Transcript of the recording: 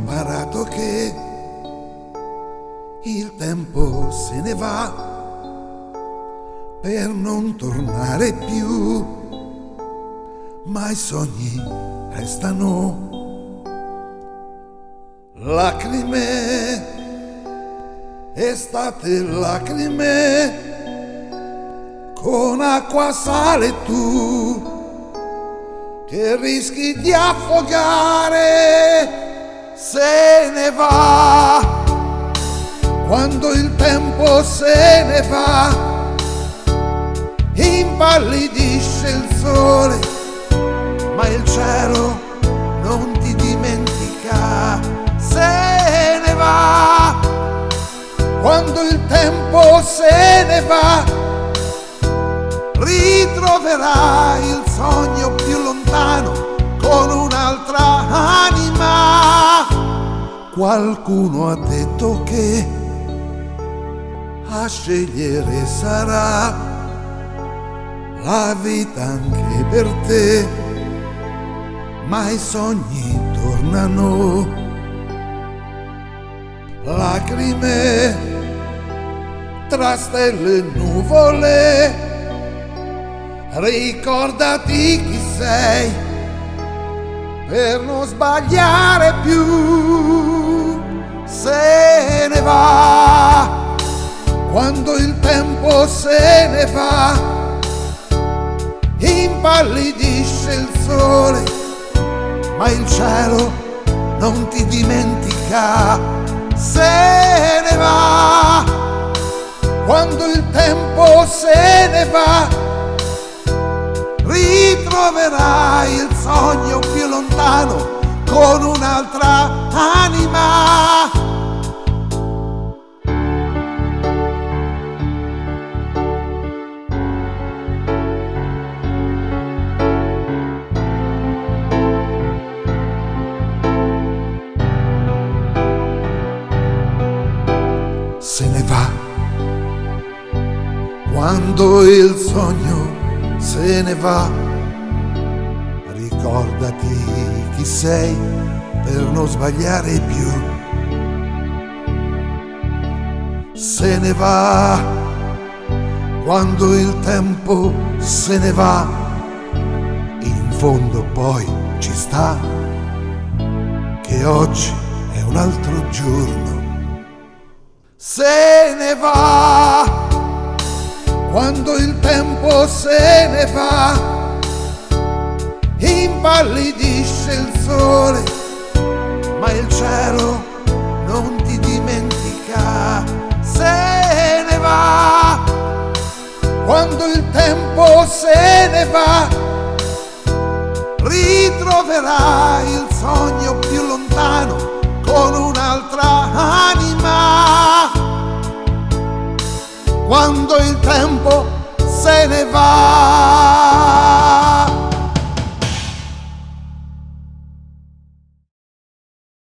imparato che il tempo se ne va per non tornare più, ma i sogni restano. Lacrime, estate lacrime, con acqua sale tu, che rischi di affogare, se ne va. Quando il tempo se ne va, impallidisce il sole, ma il cielo non ti dimentica, se ne va. Quando il tempo se ne va, ritroverai il sogno più lontano con un'altra anima. Qualcuno ha detto che a scegliere sarà la vita anche per te, ma i sogni tornano. Lacrime tra stelle e nuvole, ricordati chi sei per non sbagliare più, se ne va. Quando il tempo se ne va, impallidisce il sole, ma il cielo non ti dimentica, se ne va. Quando il tempo se ne va, ritroverai il sogno più lontano con un'altra anima. Se ne va. Quando il sogno se ne va, ricordati chi sei per non sbagliare più, se ne va. Quando il tempo se ne va, in fondo poi ci sta che oggi è un altro giorno, se ne va. Quando il tempo se ne va, impallidisce il sole, ma il cielo non ti dimentica, se ne va. Quando il tempo se ne va, ritroverai il sogno più lontano con un'altra anima. Quando il tempo se ne va.